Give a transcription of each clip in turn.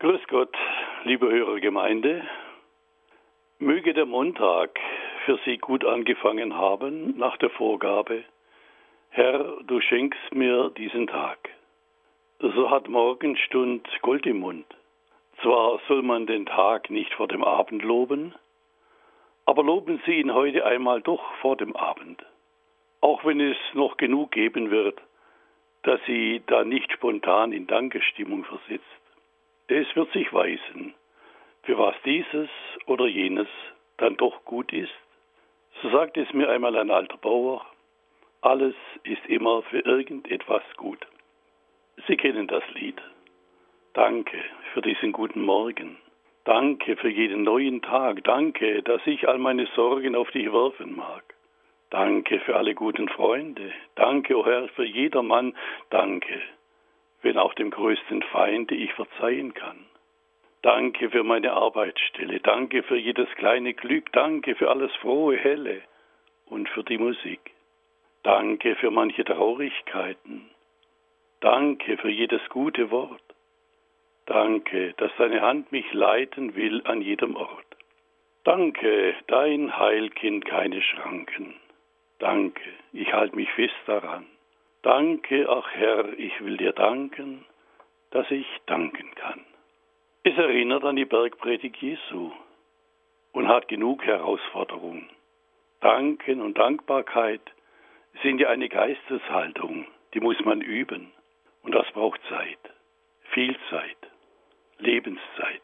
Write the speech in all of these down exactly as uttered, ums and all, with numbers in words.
Grüß Gott, liebe Hörergemeinde. Möge der Montag für Sie gut angefangen haben nach der Vorgabe: Herr, du schenkst mir diesen Tag. So hat Morgenstund Gold im Mund. Zwar soll man den Tag nicht vor dem Abend loben, aber loben Sie ihn heute einmal doch vor dem Abend. Auch wenn es noch genug geben wird, dass Sie da nicht spontan in Dankesstimmung versetzt. Es wird sich weisen, für was dieses oder jenes dann doch gut ist. So sagt es mir einmal ein alter Bauer: Alles ist immer für irgendetwas gut. Sie kennen das Lied. Danke für diesen guten Morgen. Danke für jeden neuen Tag. Danke, dass ich all meine Sorgen auf dich werfen mag. Danke für alle guten Freunde. Danke, o Herr, für jedermann. Danke, wenn auch dem größten Feinde ich verzeihen kann. Danke für meine Arbeitsstelle. Danke für jedes kleine Glück. Danke für alles frohe, helle und für die Musik. Danke für manche Traurigkeiten. Danke für jedes gute Wort. Danke, dass deine Hand mich leiten will an jedem Ort. Danke, dein Heil kennt keine Schranken. Danke, ich halte mich fest daran. Danke, ach Herr, ich will dir danken, dass ich danken kann. Es erinnert an die Bergpredigt Jesu und hat genug Herausforderungen. Danken und Dankbarkeit sind ja eine Geisteshaltung, die muss man üben. Und das braucht Zeit, viel Zeit, Lebenszeit.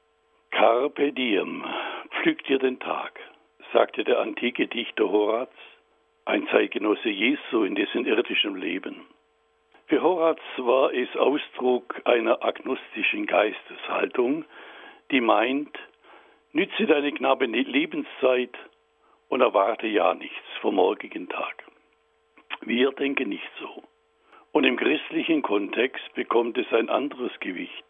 Carpe diem, pflück dir den Tag, sagte der antike Dichter Horaz, ein Zeitgenosse Jesu in dessen irdischem Leben. Für Horaz war es Ausdruck einer agnostischen Geisteshaltung, die meint: Nütze deine knappe Lebenszeit und erwarte ja nichts vom morgigen Tag. Wir denken nicht so. Und im christlichen Kontext bekommt es ein anderes Gewicht.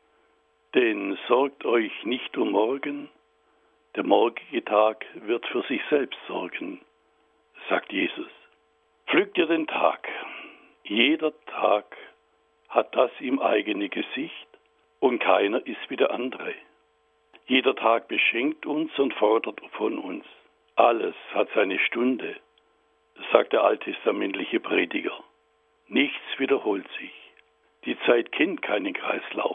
Denn sorgt euch nicht um morgen, der morgige Tag wird für sich selbst sorgen, sagt Jesus. Pflück dir den Tag. Jeder Tag hat das ihm eigene Gesicht und keiner ist wie der andere. Jeder Tag beschenkt uns und fordert von uns. Alles hat seine Stunde, sagt der alttestamentliche Prediger. Nichts wiederholt sich. Die Zeit kennt keinen Kreislauf.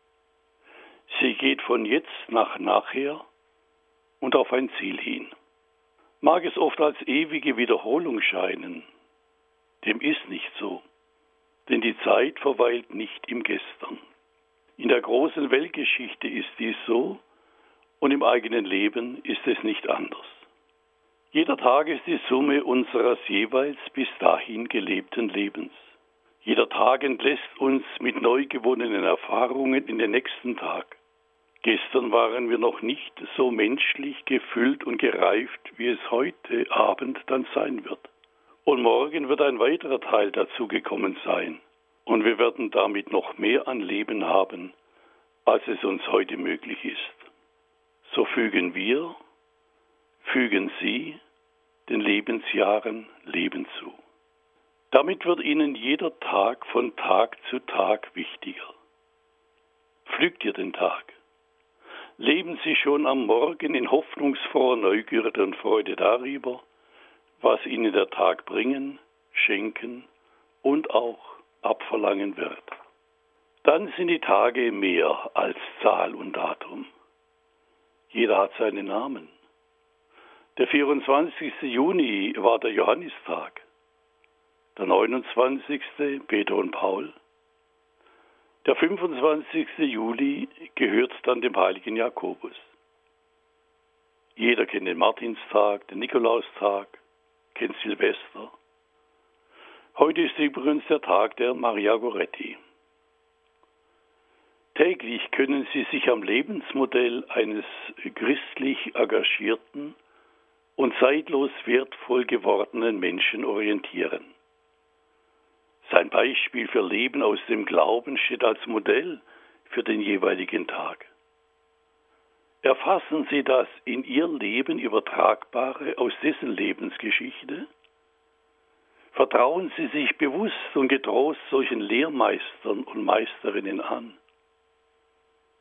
Sie geht von jetzt nach nachher und auf ein Ziel hin. Mag es oft als ewige Wiederholung scheinen, dem ist nicht so, denn die Zeit verweilt nicht im Gestern. In der großen Weltgeschichte ist dies so und im eigenen Leben ist es nicht anders. Jeder Tag ist die Summe unseres jeweils bis dahin gelebten Lebens. Jeder Tag entlässt uns mit neu gewonnenen Erfahrungen in den nächsten Tag. Gestern waren wir noch nicht so menschlich gefüllt und gereift, wie es heute Abend dann sein wird. Und morgen wird ein weiterer Teil dazugekommen sein. Und wir werden damit noch mehr an Leben haben, als es uns heute möglich ist. So fügen wir, fügen Sie den Lebensjahren Leben zu. Damit wird Ihnen jeder Tag von Tag zu Tag wichtiger. Pflückt ihr den Tag. Leben Sie schon am Morgen in hoffnungsfroher Neugierde und Freude darüber, was Ihnen der Tag bringen, schenken und auch abverlangen wird. Dann sind die Tage mehr als Zahl und Datum. Jeder hat seinen Namen. Der vierundzwanzigste Juni war der Johannistag, der neunundzwanzigste Peter und Paul. Der fünfundzwanzigste Juli gehört dann dem heiligen Jakobus. Jeder kennt den Martinstag, den Nikolaustag, kennt Silvester. Heute ist übrigens der Tag der Maria Goretti. Täglich können Sie sich am Lebensmodell eines christlich engagierten und zeitlos wertvoll gewordenen Menschen orientieren. Sein Beispiel für Leben aus dem Glauben steht als Modell für den jeweiligen Tag. Erfassen Sie das in Ihr Leben Übertragbare aus dessen Lebensgeschichte? Vertrauen Sie sich bewusst und getrost solchen Lehrmeistern und Meisterinnen an.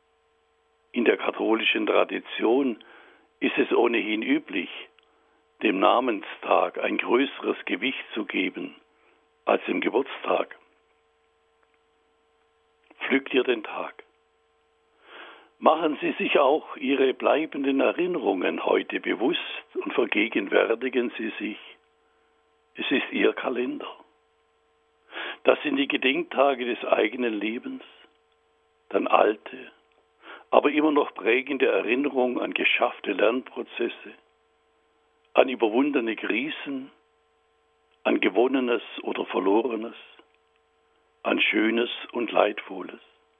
In der katholischen Tradition ist es ohnehin üblich, dem Namenstag ein größeres Gewicht zu geben als dem Geburtstag. Pflückt ihr den Tag. Machen Sie sich auch Ihre bleibenden Erinnerungen heute bewusst und vergegenwärtigen Sie sich, es ist Ihr Kalender. Das sind die Gedenktage des eigenen Lebens, dann alte, aber immer noch prägende Erinnerung an geschaffte Lernprozesse, an überwundene Krisen, an Gewonnenes oder Verlorenes, an Schönes und Leidvolles.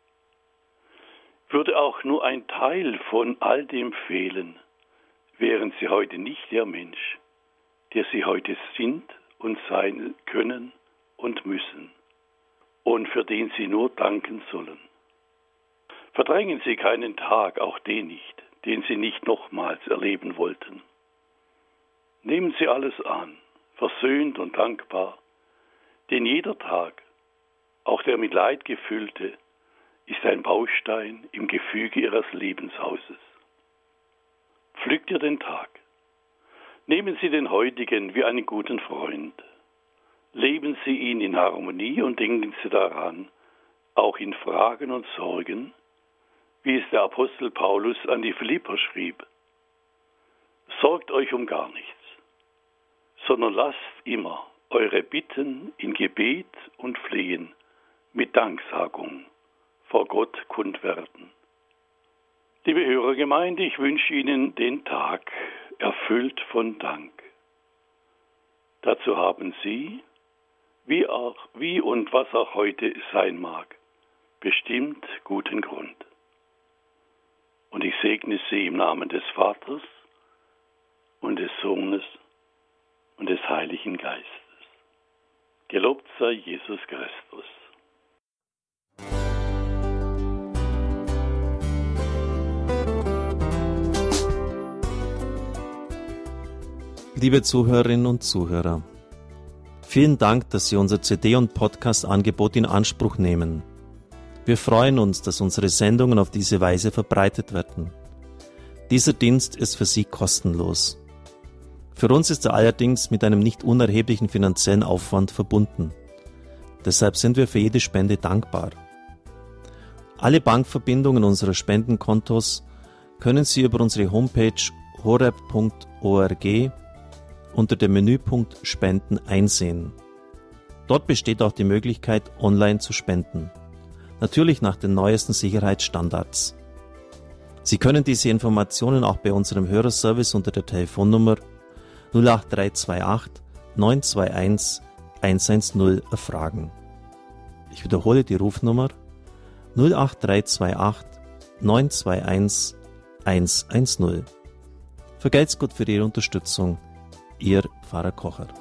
Würde auch nur ein Teil von all dem fehlen, wären Sie heute nicht der Mensch, der Sie heute sind und sein können und müssen und für den Sie nur danken sollen. Verdrängen Sie keinen Tag, auch den nicht, den Sie nicht nochmals erleben wollten. Nehmen Sie alles an, versöhnt und dankbar, denn jeder Tag, auch der mit Leid gefüllte, ist ein Baustein im Gefüge Ihres Lebenshauses. Pflückt ihr den Tag. Nehmen Sie den heutigen wie einen guten Freund. Leben Sie ihn in Harmonie und denken Sie daran, auch in Fragen und Sorgen, wie es der Apostel Paulus an die Philipper schrieb. Sorgt euch um gar nichts, sondern lasst immer eure Bitten in Gebet und Flehen mit Danksagung vor Gott kund werden. Liebe Hörergemeinde, ich wünsche Ihnen den Tag erfüllt von Dank. Dazu haben Sie, wie, auch, wie und was auch heute sein mag, bestimmt guten Grund. Und ich segne Sie im Namen des Vaters und des Sohnes und des Heiligen Geistes. Gelobt sei Jesus Christus. Liebe Zuhörerinnen und Zuhörer, vielen Dank, dass Sie unser C D- und Podcast-Angebot in Anspruch nehmen. Wir freuen uns, dass unsere Sendungen auf diese Weise verbreitet werden. Dieser Dienst ist für Sie kostenlos. Für uns ist er allerdings mit einem nicht unerheblichen finanziellen Aufwand verbunden. Deshalb sind wir für jede Spende dankbar. Alle Bankverbindungen unserer Spendenkontos können Sie über unsere Homepage horeb punkt org unter dem Menüpunkt Spenden einsehen. Dort besteht auch die Möglichkeit, online zu spenden. Natürlich nach den neuesten Sicherheitsstandards. Sie können diese Informationen auch bei unserem Hörerservice unter der Telefonnummer null acht drei zwei acht neun zwei eins eins eins null erfragen. Ich wiederhole die Rufnummer null acht drei zwei acht neun zwei eins eins eins null. Vergelt's Gott für Ihre Unterstützung. Ihr Pfarrer Kocher.